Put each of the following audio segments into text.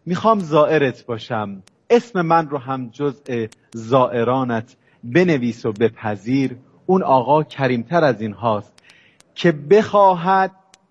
میخوام زائرت باشم، اسم من رو هم جزء زائرانت بنویس و بپذیر. اون آقا کریمتر از این هاست که بخواهد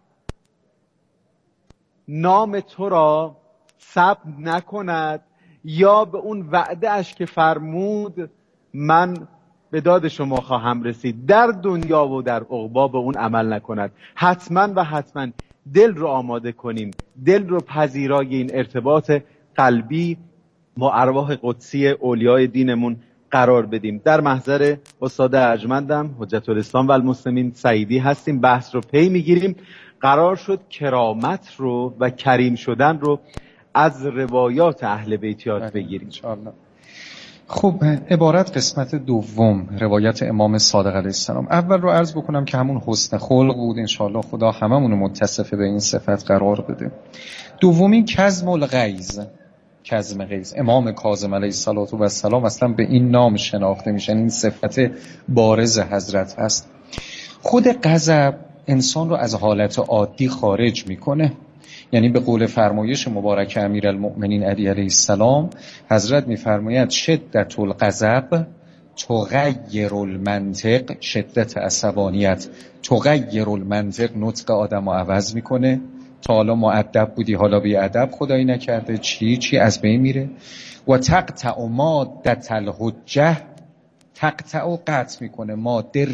نام تو را ثبت نکند یا به اون وعده اش که فرمود من به داد شما خواهم رسید در دنیا و در عقبی به اون عمل نکند. حتما و حتما دل رو آماده کنیم، دل رو پذیرای این ارتباط قلبی با ارواح قدسی اولیای دینمون قرار بدیم. در محضر استاد ارجمندم حجت الاسلام و المسلمین سعیدی هستیم، بحث رو پی میگیریم. قرار شد کرامت رو و کریم شدن رو از روایات اهل بیت یاد بگیریم. خب عبارت قسمت دوم روایت امام صادق علیه السلام. اول رو عرض بکنم که همون حسن خلق بود، انشاءالله خدا هممون رو متصف به این صفت قرار بده. دومین کظم الغیظ، کظم غیظ. امام کاظم علیه السلام اصلا به این نام شناخته میشن، این صفت بارز حضرت هست. خود غضب انسان رو از حالت عادی خارج میکنه، یعنی به قول فرمایش مبارک امیرالمؤمنین علی علیه السلام حضرت میفرماید شدت الغضب تغیر المنطق، شدت عصبانیت تغیر المنطق، نطق آدم رو عوض میکنه. تا حالا مؤدب بودی حالا بی ادب، خدایی نکرده چی از بین میره. و تقطع مادة الحجه، تقطع و قطع میکنه ماده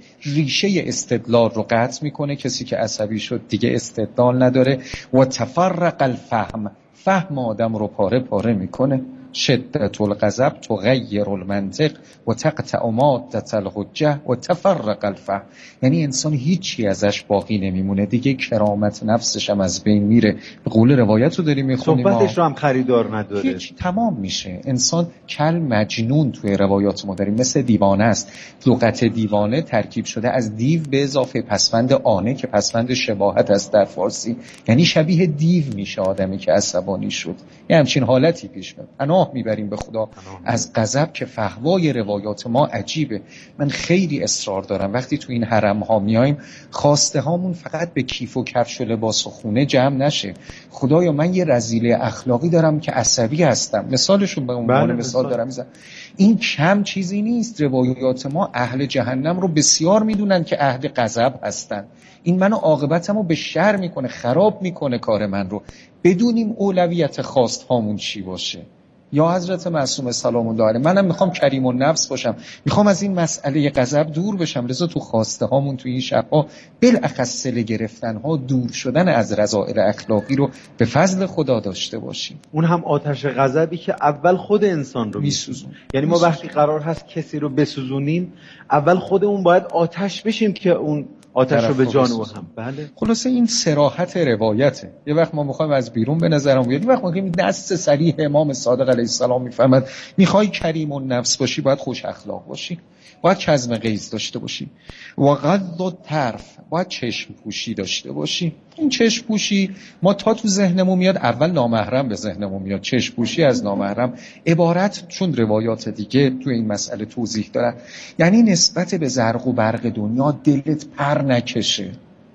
ریشه استدلال رو قطع میکنه. کسی که عصبی شد دیگه استدلال نداره. و تفرق الفهم، فهم آدم رو پاره پاره میکنه. شدت الغضب تغیر المنطق و تقطع مادة الحجه و تفرق الفهم، یعنی انسان هیچی ازش باقی نمیمونه دیگه، کرامت نفسش هم از بین میره. به قول روایت رو داریم میخونیم، صحبتش رو هم خریدار نداره، هیچ، تمام میشه. انسان کل مجنون توی روایات ما داریم، مثل دیوانه است. لغت دیوانه ترکیب شده از دیو به اضافه پسوند آنه که پسوند شباهت است در فارسی، یعنی شبیه دیو میشه آدمی که عصبانی شد. یه همچین حالتی پیش میاد. پناه میبریم به خدا از غضب که فحوای روایات ما عجیبه. من خیلی اصرار دارم وقتی تو این حرم ها میایم خواسته هامون فقط به کیف و کفش و لباس و خونه جمع نشه. خدایا من یه رذیله اخلاقی دارم که عصبی هستم، مثالشون به عنوان مثال دارم میزنم. این کم چیزی نیست. روایات ما اهل جهنم رو بسیار میدونن که اهل غضب هستن. این منو عاقبتمو به شر میکنه، خراب میکنه کار من رو. بدونیم اولویت خواست هامون چی باشه. یا حضرت معصوم سلام الله علیه، منم میخوام کریم النفس باشم، میخوام از این مسئله غضب دور بشم. لذا تو خواسته هامون تو این شبها بالاخص صله گرفتن ها، دور شدن از رذائل اخلاقی رو به فضل خدا داشته باشیم. اون هم آتش غضبی که اول خود انسان رو میسوزونه. یعنی ما وقتی قرار هست کسی رو بسوزونیم اول خودمون باید آتش بشیم که اون آتش رو به جان او هم. بله. خلاصه این صراحت روایته. یه وقت ما میخوایم از بیرون به نظرم بیاد، یه وقت ما میگیم دست صریح امام صادق علیه السلام میفهمد میخوای کریم النفس باشی باید خوش اخلاق باشی، باید کظم غیظ داشته باشی. و غض الطرف، باید چشم پوشی داشته باشی. این چشم پوشی ما تا تو ذهنمون میاد اول نامحرم به ذهنمون میاد، چشم پوشی از نامحرم. عبارت چون روایات دیگه تو این مسئله توضیح دارن، یعنی نسبت به زرق و برق دنیا دلت پر نکشه،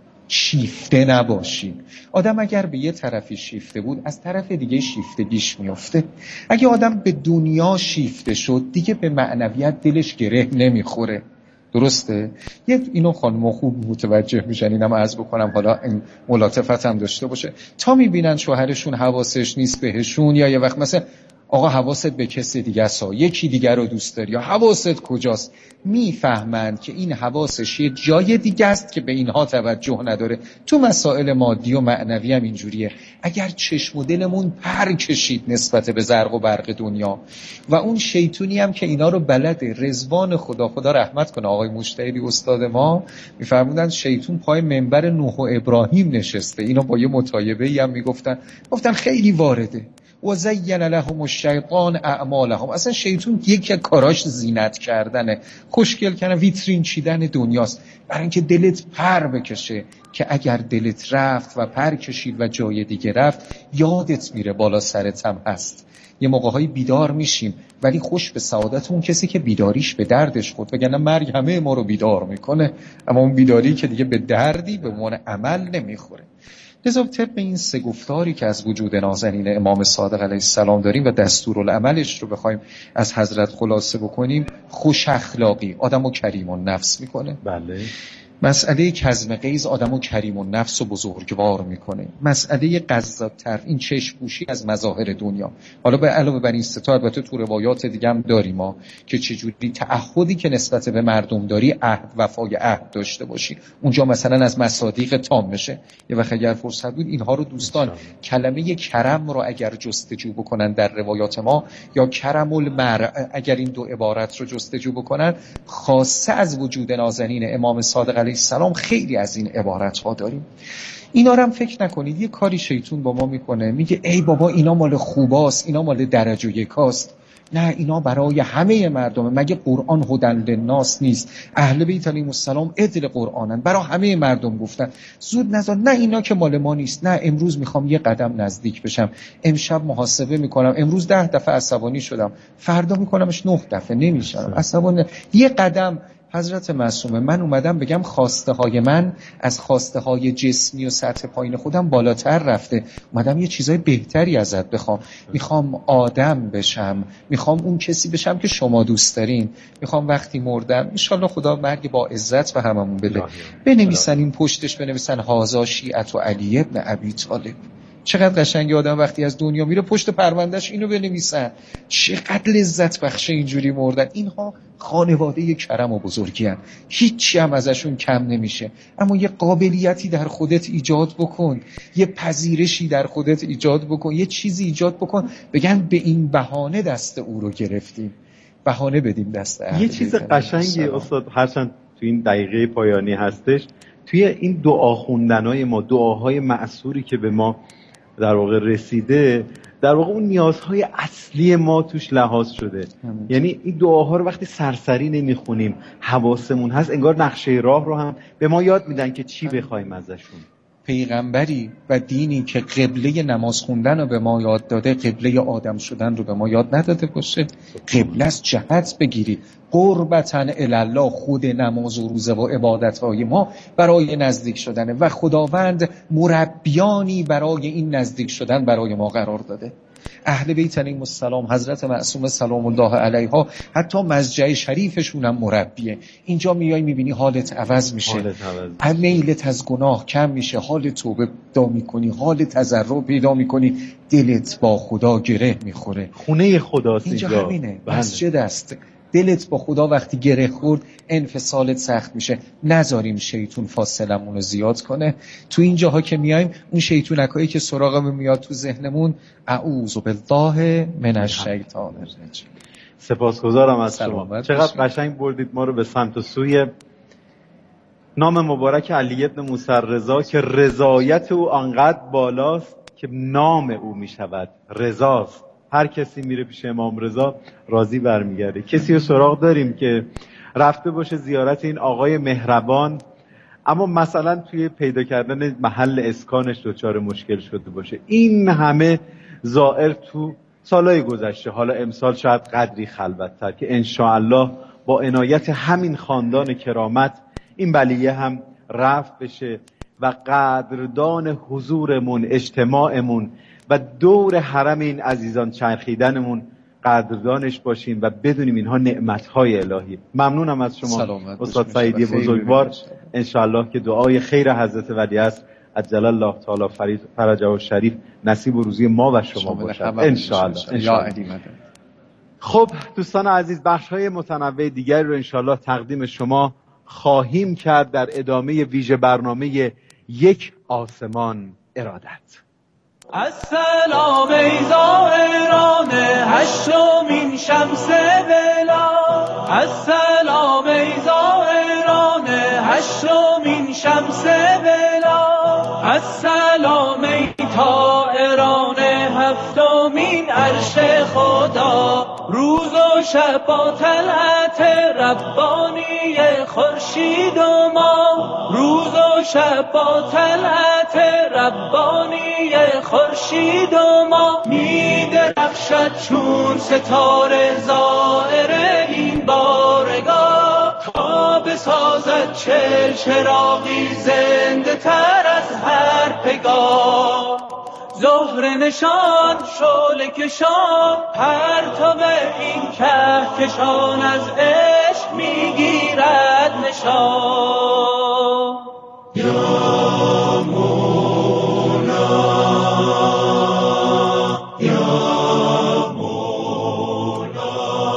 شیفته نباشی. آدم اگر به یه طرفی شیفته بود از طرف دیگه شیفتگیش میفته. اگه آدم به دنیا شیفته شد دیگه به معنویت دلش گره نمیخوره. درسته؟ اینو خانم خوب متوجه میشن، اینم عرض بکنم حالا این ملاطفت هم داشته باشه. تا میبینن شوهرشون حواسش نیست بهشون، یا یه وقت مثلا آقا حواست به کسی دیگه است، یکی دیگر رو دوست داری، یا حواست کجاست، میفهمند که این حواسش یه جای دیگه است که به اینها توجه نداره. تو مسائل مادی و معنوی هم اینجوریه. اگر چشم و دلمون پر کشید نسبت به زرق و برق دنیا و اون شیطونی هم که اینا رو بلده، رضوان خدا رحمت کنه آقای مجتهدی استاد ما میفرمودن شیطون پای منبر نوح و ابراهیم نشسته. اینا با یه مطایبه‌ای هم گفتن خیلی وارده. و زین لهم الشیطان اعمالهم، اصلا شیطون یک کاراش زینت کردنه، خوشگل کردن، ویترین چیدن دنیاست، برای اینکه دلت پر بکشه که اگر دلت رفت و پر کشید و جای دیگه رفت یادت میره بالا سرت هم هست. یه موقع‌های بیدار میشیم ولی خوش به سعادت اون کسی که بیداریش به دردش خورد، وگرنه مرگ همه ما رو بیدار میکنه، اما اون بیداری که دیگه به دردی به عنوان عمل نمیخوره. لذا طبق این سه گفتاری که از وجود نازنین امام صادق علیه السلام داریم و دستورالعملش رو بخوایم از حضرت خلاصه بکنیم، خوش اخلاقی آدمو کریم النفس میکنه. بله. مسئله کظم غیظ آدمو کریم النفس و بزرگوار میکنه. مسئله قزاتر، این چشم پوشی از مظاهر دنیا. حالا به علاوه بر این ستا البته تو روایات دیگه هم داریم ما که چجوری تعهدی که نسبت به مردم داری عهد وفای عهد داشته باشی. اونجا مثلا از مصادیق تام میشه. یه وقت اگر فرصت بود اینها رو دوستان کلمه کرم رو اگر جستجو بکنن در روایات ما، یا کرم المرء اگر این دو عبارت رو جستجو بکنن، خاصه از وجود نازنین امام صادق علیه السلام خیلی از این عبارت ها داریم. اینا رو هم فکر نکنید یه کاری شیطون با ما میکنه، میگه ای بابا اینا مال خوباست، اینا مال درجه یکاست. نه، اینا برای همه مردمه. مگه قرآن هدی للناس نیست؟ اهل بیت علیهم السلام عدل قرآنن، برای همه مردم گفتن. زود نذار، نه اینا که مال ما نیست، نه امروز میخوام یه قدم نزدیک بشم، امشب محاسبه میکنم، امروز 10 دفعه عصبانی شدم، فردا میکنمش 9 دفعه نمیشم عصبانی. یه قدم. حضرت معصومه، من اومدم بگم خواسته های من از خواسته های جسمی و سطح پایین خودم بالاتر رفته، اومدم یه چیزای بهتری ازت بخوام. میخوام آدم بشم، میخوام اون کسی بشم که شما دوست دارین، میخوام وقتی مردم انشالله خدا مرگ با عزت به هممون بده. بنویسن این پشتش، بنویسن هازا شیعت و علی ابن ابی طالب. چقدر قشنگه آدم وقتی از دنیا میره پشت پروندهش اینو بنویسن. چقدر لذت بخشه اینجوری مردن. اینها خانواده کرم و بزرگی هن. هیچی هم ازشون کم نمیشه. اما یه قابلیتی در خودت ایجاد بکن، یه پذیرشی در خودت ایجاد بکن، یه چیزی ایجاد بکن بگن به این بهانه دست او رو گرفتیم، بهانه بدیم دست اهل. یه چیز قشنگی استاد هرچند تو این دقیقه پایانی هستش، توی این دعا خوندنای ما، دعاهای مأثوری که به ما در واقع رسیده، در واقع اون نیازهای اصلی ما توش لحاظ شده. یعنی این دعاها رو وقتی سرسری نمیخونیم، حواسمون هست، انگار نقشه راه رو هم به ما یاد میدن که چی بخوایم ازشون. پیغمبری و دینی که قبله نماز خوندن رو به ما یاد داده، قبله آدم شدن رو به ما یاد نداده باشه. قبله از جهت بگیری، قربتاً الله، خود نماز و روزه و عبادت‌های ما برای نزدیک شدنه و خداوند مربیانی برای این نزدیک شدن برای ما قرار داده. اهل بیت علیهم السلام، حضرت معصومه سلام الله علیها، حتی مسجع شریفشون هم مربیه. اینجا میای میبینی حالت عوض میشه، میلت از گناه کم میشه، حال توبه پیدا میکنی، حال تضرع پیدا میکنی، دلت با خدا گره میخوره. خونه خداست اینجا همینه. مسجد است. دلت با خدا وقتی گره خورد انفصالت سخت میشه. نذاریم شیطون فاصلمون رو زیاد کنه. تو این جاها که میایم اون شیطونکایی که سراغمون میاد تو ذهنمون، اعوذ بالله من الشیطان الرجیم. سپاسگزارم از شما. چقدر قشنگ بردید ما رو به سمت و سوی نام مبارک علی ابن موسی رضا که رضایت او آنقدر بالاست که نام او میشود رضاست. هر کسی میره پیش امام رضا راضی برمیگرده. کسی رو سراغ داریم که رفته باشه زیارت این آقای مهربان، اما مثلا توی پیدا کردن محل اسکانش دچار مشکل شده باشه؟ این همه زائر تو سالهای گذشته، حالا امسال شاید قدری خلوت‌تر، که انشاءالله با عنایت همین خاندان کرامت این بلیه هم رفع بشه و قدردان حضورمون، اجتماعمون و دور حرم این عزیزان چرخیدنمون قدردانش باشیم و بدونیم اینها نعمت‌های الهی. ممنونم از شما استاد سعیدی بزرگوار. انشاءالله که دعای خیر حضرت ولیعصر عجل الله تعالی فرجه و شریف نصیب و روزی ما و شما باشد انشاءالله. خب دوستان عزیز، بخش‌های متنوع دیگری رو انشاءالله تقدیم شما خواهیم کرد در ادامه ویژه برنامه یک آسمان ارادت. السلام ای زائران هشتمین شمس بلا، السلام ای زائران هشتمین شمس بلا، السلام ای طائران هفتمین عرش خدا، روز و شب با طلعت ربانی خورشید و ما، روز و شب با طلعت ربانی خورشید و ما، می درخشد چون ستاره زائر این بارگاه، تا بسازد چل چراغی زنده تر از هر پگاه، زهره نشان شعله کشان پرتاب این کهکشان از عشق میگیرد نشان. یا مولا یا مولا.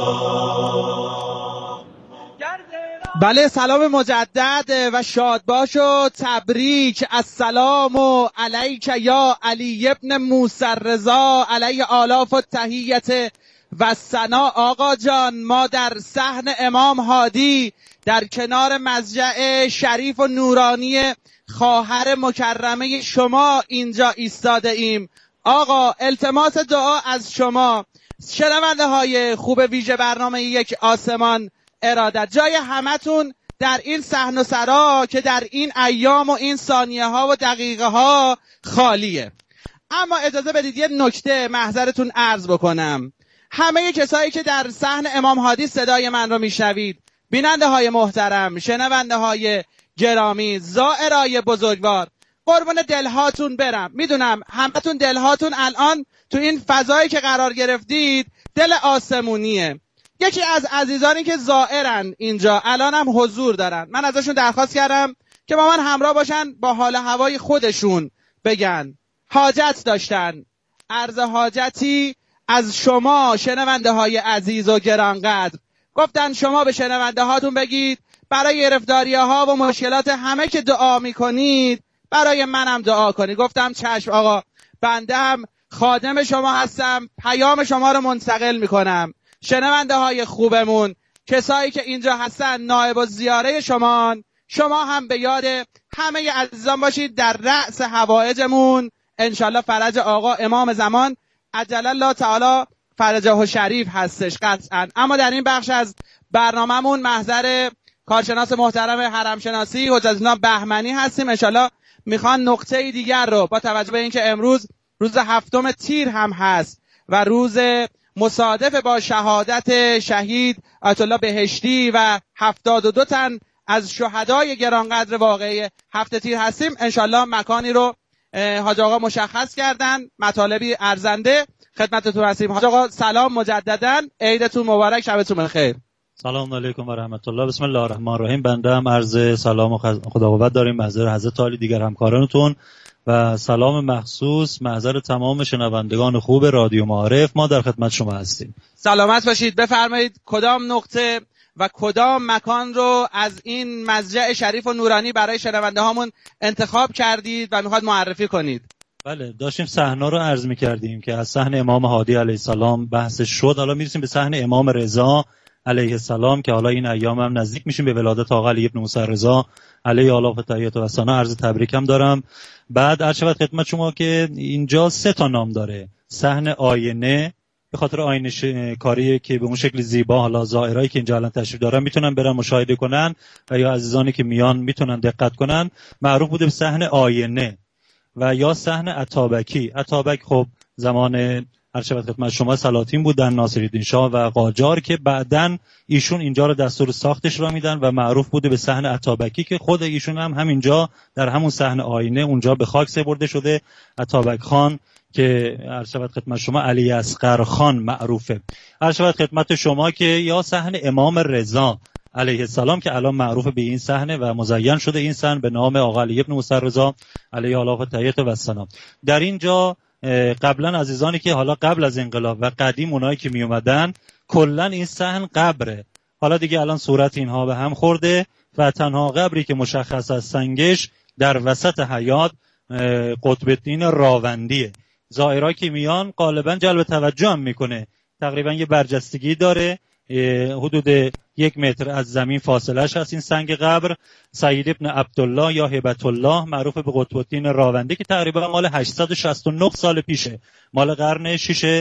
بله، سلام مجدد و شادباش و تبریک. السلام علیک یا علی ابن موسی الرضا علیه آلاف و تحیت و ثنا. آقا جان، ما در صحن امام هادی در کنار مضجع شریف و نورانی خواهر مکرمه شما اینجا ایستاده ایم. آقا، التماس دعا از شما، شنونده های خوب ویژه برنامه یک آسمان ارادت، جای همتون در این صحن و سرا که در این ایام و این ثانیه ها و دقیقه ها خالیه. اما اجازه بدید یه نکته محضرتون عرض بکنم. همه کسایی که در صحن امام هادی صدای من رو میشنوید، بیننده های محترم، شنونده های گرامی، زائرای بزرگوار، قربون دلهاتون برم. میدونم همتون دلهاتون الان تو این فضایی که قرار گرفتید دل آسمونیه. یکی از عزیزانی که زائرن اینجا الان هم حضور دارن، من ازشون درخواست کردم که با من همراه باشن، با حال هوای خودشون بگن حاجت داشتن. عرض حاجتی از شما شنونده های عزیز و گرانقدر. گفتن شما به شنونده هاتون بگید برای گرفتاری ها و مشکلات همه که دعا میکنید برای منم دعا کنید. گفتم چشم آقا، بنده هم خادم شما هستم، پیام شما رو منتقل میکنم. شنونده های خوبمون، کسایی که اینجا هستن نائب الزیاره شما هم به یاد همه عزیزان باشید در رأس حوائجمون. انشالله فرج آقا امام زمان عجل الله تعالی فرجه شریف هستش قطعا. اما در این بخش از برنامه‌مون محضر کارشناس محترم حرم شناسی حجت الله بهمنی هستیم. انشالله میخوان نقطه دیگر رو با توجه به اینکه امروز روز 7 تیر هم هست و روز مصادف با شهادت شهید آیت الله بهشتی و 72 تن از شهدای گرانقدر واقعی 7 تیر هستیم. انشالله مکانی رو حاج آقا مشخص کردن، مطالبی ارزنده خدمتتون هستیم. حاج آقا سلام مجددا، عیدتون مبارک، شبتون بخیر. سلام علیکم و رحمت الله. بسم الله الرحمن الرحیم. بنده هم عرض سلام و خدا قوت داریم محضر حضرت عالی دیگر همکارانتون و سلام مخصوص محضر تمام شنوندگان خوب رادیو معارف. ما در خدمت شما هستیم. سلامت باشید. بفرمایید کدام نقطه و کدام مکان رو از این مضجع شریف و نورانی برای شنونده هامون انتخاب کردید و میخواد معرفی کنید؟ بله، داشتیم صحنه رو عرض می‌کردیم که از صحن امام هادی علیه السلام بحث شد. حالا میرسیم به صحن امام رضا علیه السلام که حالا این ایام هم نزدیک میشیم به ولادت آقا علی ابن موسی الرضا علیه آلاف تحیت و ثنا. عرض تبریک هم دارم. بعد عرض شود خدمت شما که اینجا 3 تا نام داره. صحن آینه به خاطر آینه کاری که به اون شکل زیبا، حالا زائرایی که اینجا الان تشریف دارن میتونن برن مشاهده کنن و یا عزیزانی که میان میتونن دقت کنن. معروف بوده به صحن آینه و یا صحن عطابکی. عطابک خب زمان هر شود خدمت شما سلاطین بودن، ناصرالدین شاه و قاجار، که بعدن ایشون اینجا رو دستور ساختش را میدن و معروف بوده به صحن عطابکی که خود ایشون هم همینجا در همون صحن آینه اونجا به خاک سپرده شده. عطابک خان که هر شود خدمت شما علی اصغر خان معروفه. هر شود خدمت شما که یا صحن امام رضا علیه السلام که الان معروف به این صحنه و مزین شده این صحن به نام آقا علی ابن موسی الرضا علیه آلاف تحیت و ثنا. در اینجا قبلا عزیزانی که حالا قبل از انقلاب و قدیم اونایی که می اومدن کلا این صحن قبره. حالا دیگه الان صورت اینها به هم خورده و تنها قبری که مشخص از سنگش در وسط حیات قطب الدین راوندیه. زائرایی که میان غالبا جلب توجه هم میکنه. تقریبا یه برجستگی داره، حدود 1 متر از زمین فاصلهش هست این سنگ قبر. سید ابن عبدالله یا هبت الله معروف به قطب الدین راوندی که تقریبا مال 869 سال پیشه، مال قرن 6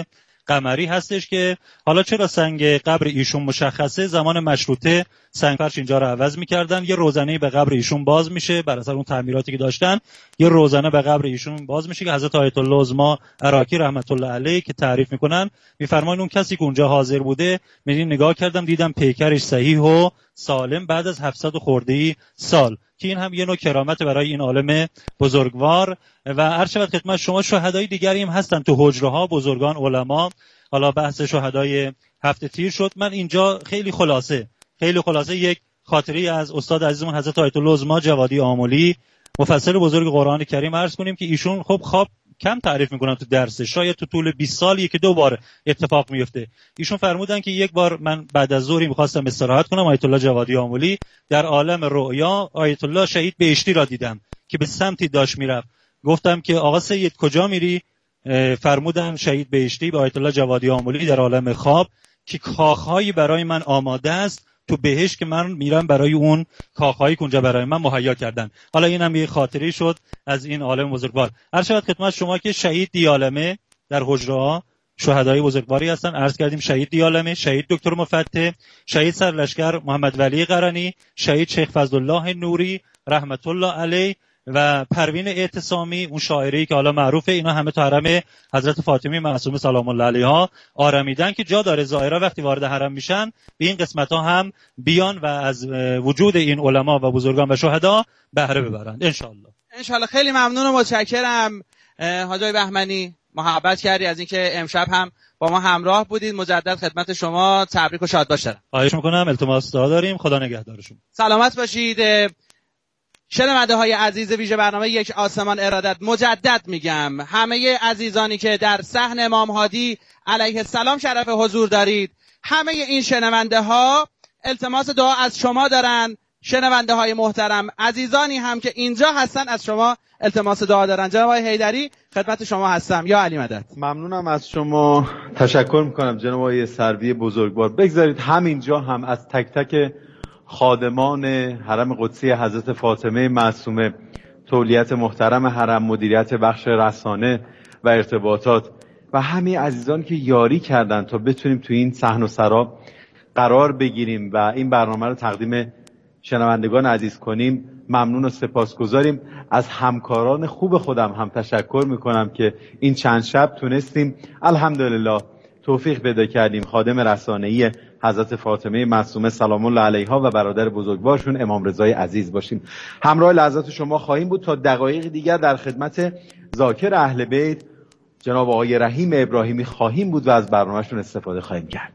قمری هستش که حالا چرا سنگ قبر ایشون مشخصه، زمان مشروطه سنگ فرش اینجا رو عوض می‌کردن، یه روزنه به قبر ایشون باز میشه بر اثر اون تعمیراتی که داشتن، یه روزنه به قبر ایشون باز میشه که حضرت آیت الله عظما عراقی رحمت الله علیه که تعریف میکنن میفرمایند اون کسی که اونجا حاضر بوده، من نگاه کردم دیدم پیکرش صحیح و سالم بعد از 700 خورده‌ای سال، که این هم یه نوع کرامت برای این عالم بزرگوار. و عرض شود خدمت شما شهدای دیگری هم هستن تو حجره ها، بزرگان علما. حالا بحث شهدای هفته تیر شد، من اینجا خیلی خلاصه یک خاطری از استاد عزیزمون حضرت آیت الله عظما جوادی آملی مفسر بزرگ قرآن کریم عرض کنیم که ایشون خب خواب کم تعریف میکنن تو درسه، شاید تو طول 20 سال یکی دو بار اتفاق میفته. ایشون فرمودن که یک بار من بعد از ظهری میخواستم استراحت کنم، آیت الله جوادی آملی در عالم رؤیا آیت الله شهید بهشتی را دیدم که به سمتی داشت میرفت. گفتم که آقا سید کجا میری؟ فرمودن شهید بهشتی به آیت الله جوادی آملی در عالم خواب که کاخهایی برای من آماده است تو بهشت که من میرم برای اون کاخهایی که اونجا برای من مهیا کردن. حالا اینم یه خاطری شد از این عالم بزرگوار. عرض شود خدمت شما که شهید دیالمه در حجره شهدای بزرگواری هستن. عرض کردیم شهید دیالمه، شهید دکتر مفتح، شهید سرلشکر محمد ولی قرنی، شهید شیخ فضلالله نوری رحمت الله علیه و پروین اعتصامی اون شاعری که حالا معروفه. اینا همه تو حرم حضرت فاطمی معصومه سلام الله علیها آرمیدن که جا داره زائرا وقتی وارد حرم میشن به این قسمت ها هم بیان و از وجود این علما و بزرگان و شهدا بهره ببرند انشالله. خیلی ممنون و متشکرم حاجی بهمنی، محبت کردی از اینکه امشب هم با ما همراه بودید. مجدد خدمت شما تبریک و شاد باشید. خواهش میکنم، التماس داریم، خدا نگهدارشون. سلامت باشید. شنونده های عزیز ویژه برنامه یک آسمان ارادت، مجدد میگم همه عزیزانی که در صحن امام هادی علیه السلام شرف حضور دارید، همه این شنونده ها التماس دعا از شما دارن. شنونده های محترم، عزیزانی هم که اینجا هستن از شما التماس دعا دارن. جناب آقای حیدری خدمت شما هستم. یا علی مدد. ممنونم از شما، تشکر میکنم جناب آقای سروی بزرگوار. بگذارید همینجا هم از تک تک خادمان حرم قدسی حضرت فاطمه معصومه، تولیت محترم حرم، مدیریت بخش رسانه و ارتباطات و همه عزیزان که یاری کردن تا بتونیم تو این صحن و سرا قرار بگیریم و این برنامه رو تقدیم شنوندگان عزیز کنیم، ممنون و سپاسگزاریم. از همکاران خوب خودم هم تشکر میکنم که این چند شب تونستیم الحمدلله توفیق پیدا کردیم خادم رسانه‌ای حضرت فاطمه معصومه سلام الله علیها و برادر بزرگوارشون امام رضای عزیز باشیم. همراه لحظات شما خواهیم بود تا دقایق دیگر در خدمت ذاکر اهل بیت جناب آقای رحیم ابراهیمی خواهیم بود و از برنامهشون استفاده خواهیم کرد.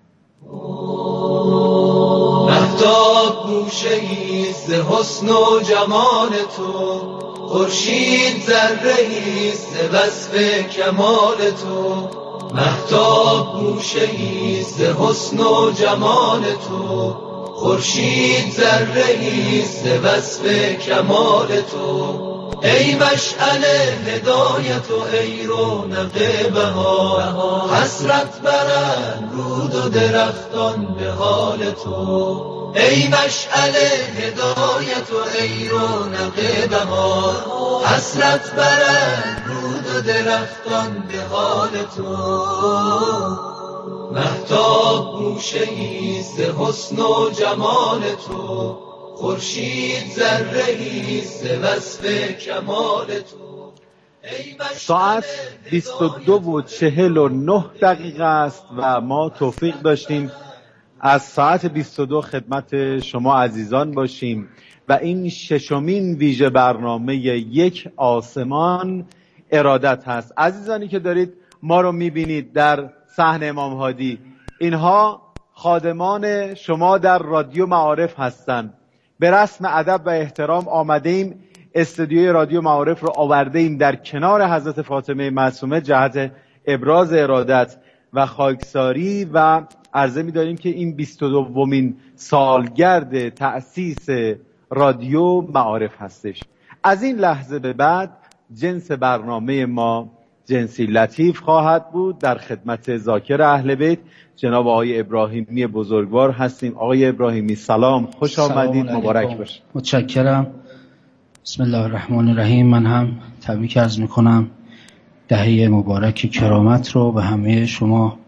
مهتاب گوشه‌ای ز حسن و جمال تو، خورشید ذره‌ای ز وصف کمال تو. مهتاب گوشه‌ای ز حسن و جمال تو، خورشید ذره‌ای ز وصف کمال تو. ای مشعل هدایت و ای رونق بهار، حسرت برند رود و درختان به حال تو. ای مشعل هدایت و ای رونق بهار، حسرت برند رود و درختان به حال تو. مهتاب گوشه‌ای ز حسن و جمال تو، خورشید ذره‌ای ز وصف کمال تو. ساعت 22:49 است و ما توفیق داشتیم از ساعت 22 خدمت شما عزیزان باشیم و این ششمین ویژه برنامه یک آسمان ارادت هست. عزیزانی که دارید ما رو میبینید در صحن امام هادی، اینها خادمان شما در رادیو معارف هستند. به رسم ادب و احترام آمده ایم، استودیوی رادیو معارف رو آورده ایم در کنار حضرت فاطمه معصومه جهت ابراز ارادت و خاکساری و عرضه می داریم که این 22مین سالگرد تأسیس رادیو معارف هستش. از این لحظه به بعد جنس برنامه ما جنسی لطیف خواهد بود. در خدمت ذاکر اهل بیت جناب آقای ابراهیمی بزرگوار هستیم. آقای ابراهیمی سلام، خوش آمدید، مبارک باشید. متشکرم. بسم الله الرحمن الرحیم. من هم تبریک عرض میکنم دهه مبارک کرامت رو به همه شما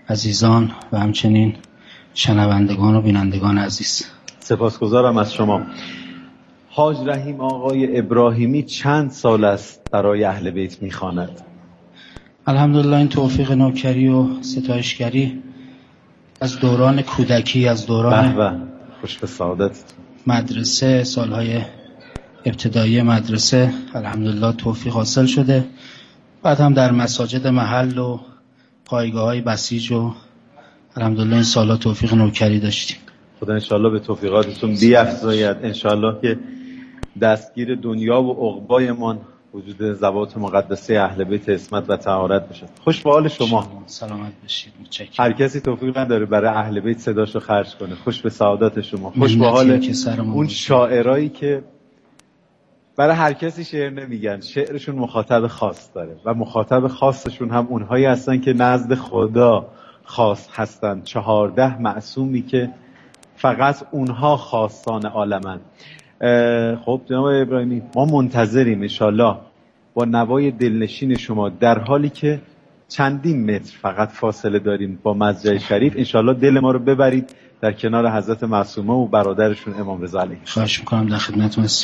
عزیزان و همچنین شنوندگان و بینندگان عزیز. سپاسگزارم از شما. حاج رحیم آقای ابراهیمی چند سال است برای اهل بیت میخواند؟ الحمدلله این توفیق نوکری و ستایشگری از دوران کودکی، از دوران خوش به سعادت مدرسه، سالهای ابتدایی مدرسه الحمدلله توفیق حاصل شده. بعد هم در مساجد محل و پایگاه‌های بسیج و الحمدلله این سالها توفیق نوکری داشتیم. خدا انشالله به توفیقاتتون بیفزاید. انشالله که دستگیر دنیا و عقبایمان وجود ذوات مقدسه اهل بیت عصمت و طهارت بشه. خوش به حال شما. سلامت بشید. متشکرم. هر کسی توفیق نداره برای اهل بیت صداشو خرج کنه. خوش به سعادت شما. خوش به حال اون شاعرایی که برای هر کسی شعر نمیگن، شعرشون مخاطب خاص داره و مخاطب خاصشون هم اونهایی هستن که نزد خدا خاص هستن. 14 معصومی که فقط اونها خاصان عالمن. خب جناب ابراهیمی، ما منتظریم انشالله با نوای دلنشین شما، در حالی که چندین متر فقط فاصله داریم با مسجد شریف، انشالله دل ما رو ببرید در کنار حضرت معصومه و برادرشون امام رضا علیه. خواهش میکنم، در خدمتتون هستم.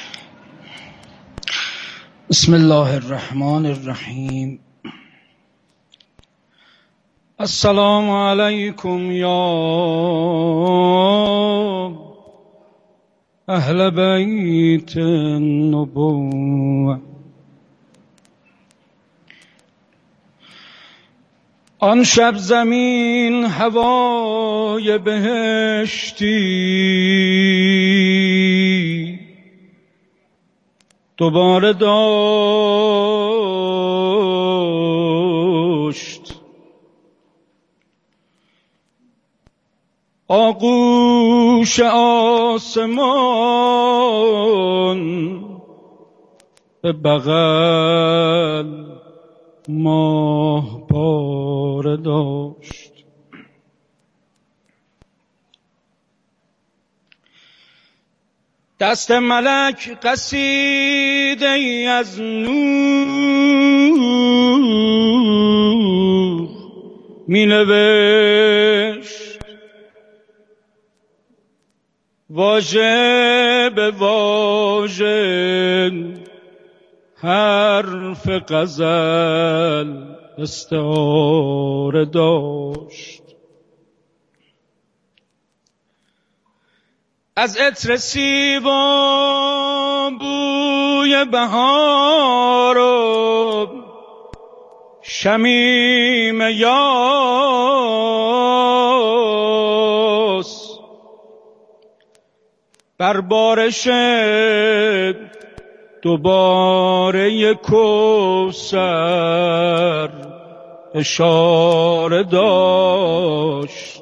بسم الله الرحمن الرحیم. السلام علیکم یا اهل بیت النبوة. آن شب زمین هوای بهشتی دوباره داشت. آغوش آسمان به بغل ماه بار داشت. دست ملک قصیده ای از نور می نوشت، واژه به واژه حرف غزل استعاره داشت. از عطر سیبا بوی بهار و شمیم یاس بر بارش دوباره کوثر اشاره داشت.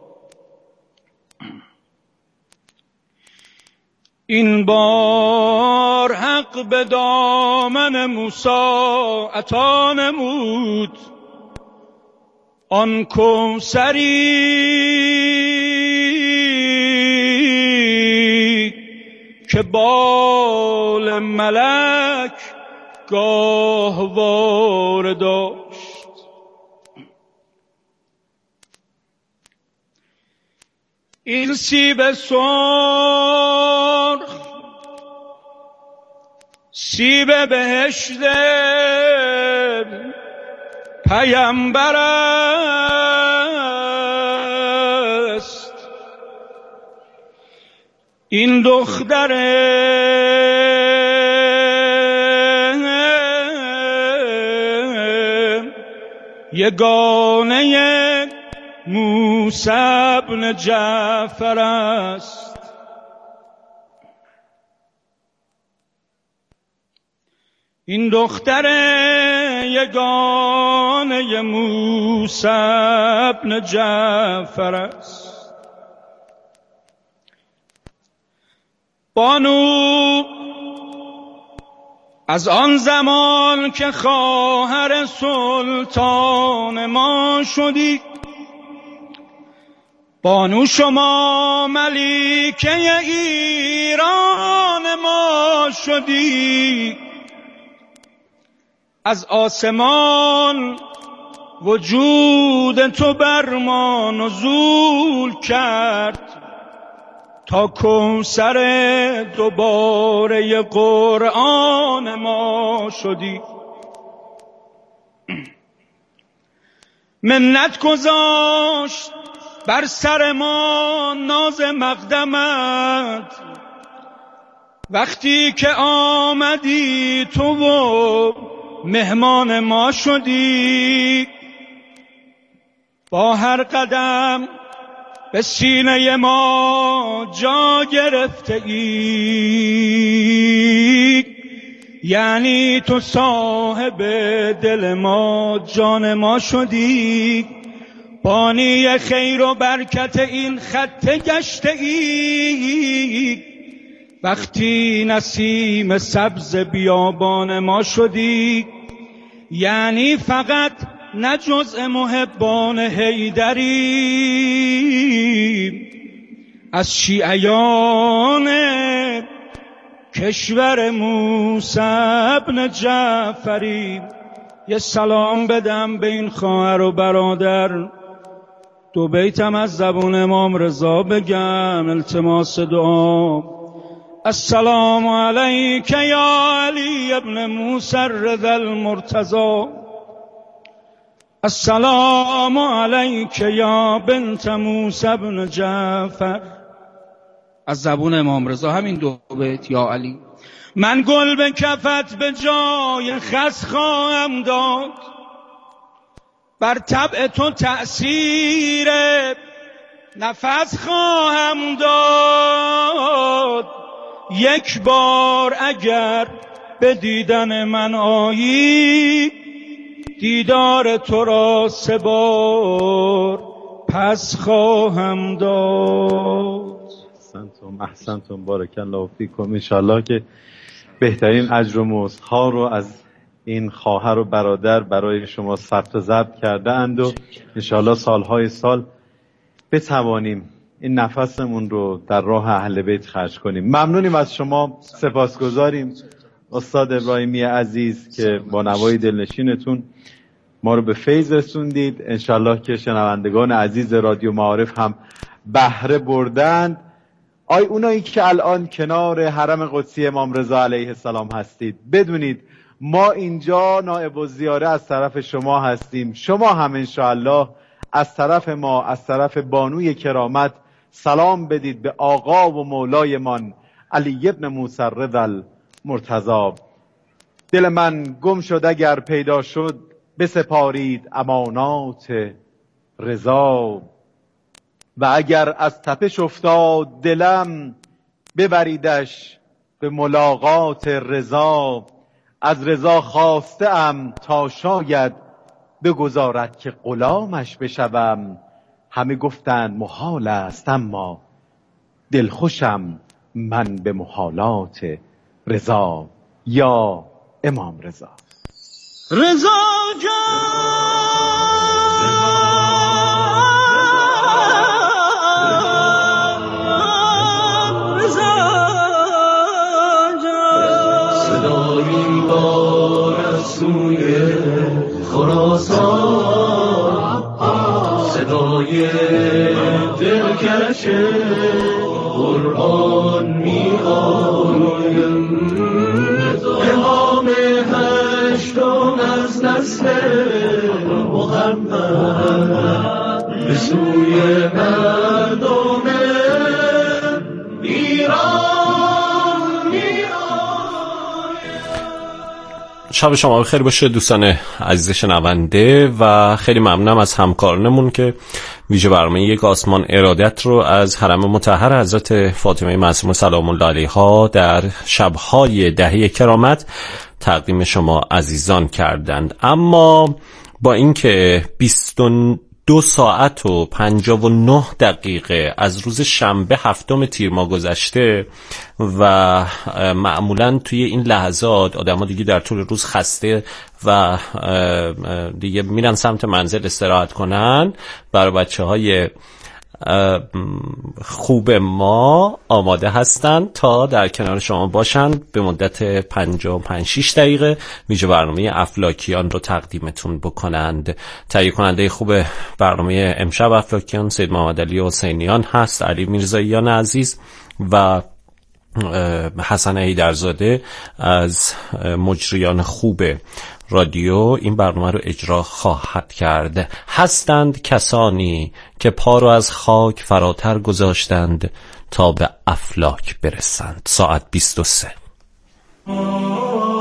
این بار حق به دامن موسی عطا نمود، آن کوثری که بال ملک گاهواره داشت. این سیب سرخ سیب بهشت پیامبر است. این دختر یگانه موسی ابن جعفر است. این دختر یگانه موسی ابن جعفر است. بانو از آن زمان که خواهر سلطان ما شدی، بانو شما ملیکه ایران ما شدی. از آسمان وجود تو بر ما نزول کرد تا کوثر دوباره قرآن ما شدی. منت گذاشت بر سر ما ناز مقدمت وقتی که آمدی تو و مهمان ما شدی. با هر قدم به سینه ما جا گرفته ای، یعنی تو صاحب دل ما جان ما شدی. بانی خیر و برکت این خط گشته ای، وقتی نسیم سبز بیابان ما شدی. یعنی فقط نه جزء محبان حیدری، از شیعیان کشور موسی ابن جعفری. یه سلام بدم به این خواهر و برادر، دو بیتم از زبون امام رضا بگم التماس دعا. السلام علیک یا علی ابن موسی الرضا المرتضی، السلام علیک یا بنت موسی ابن جعفر. از زبون امام رضا همین دو بیت یا علی. من گل به کفت به جای خس خواهم داد، بر طبع تو تأثیر نفس خواهم داد. یک بار اگر به دیدن من آیی، دیدار تو را 3 بار پس خواهم داد. احسنتم بارک الله فیکم. انشالله که بهترین اجر و مزدها رو از این خواهر و برادر برای شما ثبت و ضبط کرده اند و انشالله سالهای سال بتوانیم این نفسمون رو در راه اهل بیت خرج کنیم. ممنونیم از شما، سپاسگزاریم استاد ابراهیمی عزیز که با نوای دلنشینتون ما رو به فیض رسوندید. انشالله که شنوندگان عزیز رادیو معارف هم بهره بردند. اونایی که الان کنار حرم قدسی امام رضا علیه السلام هستید، بدونید ما اینجا نائب الزیاره از طرف شما هستیم. شما هم انشاءالله از طرف ما، از طرف بانوی کرامت سلام بدید به آقا و مولایمان علی ابن موسی الرضا المرتضی. دل من گم شد اگر پیدا شد، بسپارید امانات رضا. و اگر از تپش افتاد دلم، ببریدش به ملاقات رضا. از رضا خواسته ام تا شاید بگذارد که غلامش بشوم. همه گفتند محال است اما دلخوشم من به محالات رضا. یا امام رضا. رضا جان صدایی با رسول خراسان، صدای دلکش قرآن می آیم. امام هشتم از نسل محمد به سوی مردم شب شما بخیر باشه دوستان عزیز شنونده و خیلی ممنونم از همکارانمون که ویژه برنامه یک آسمان ارادت رو از حرم مطهر حضرت فاطمه معصومه سلام الله علیها در شب‌های دهه کرامت تقدیم شما عزیزان کردند. اما با اینکه 22 ساعت و 59 دقیقه از روز شنبه 7 تیر ماه گذشته و معمولا توی این لحظات آدم‌ها دیگه در طول روز خسته و دیگه میرن سمت منزل استراحت کنن، برای بچه‌های خوب ما آماده هستند تا در کنار شما باشند به مدت 55-6 دقیقه ویژه برنامه افلاکیان رو تقدیمتون بکنند. تهیه کننده خوب برنامه امشب افلاکیان سید محمد علی حسینیان هست، علی میرزاییان عزیز و حسن حیدرزاده از مجریان خوب رادیو این برنامه رو اجرا خواهد کرد. هستند کسانی که پا رو از خاک فراتر گذاشتند تا به افلاک برسند. ساعت 23.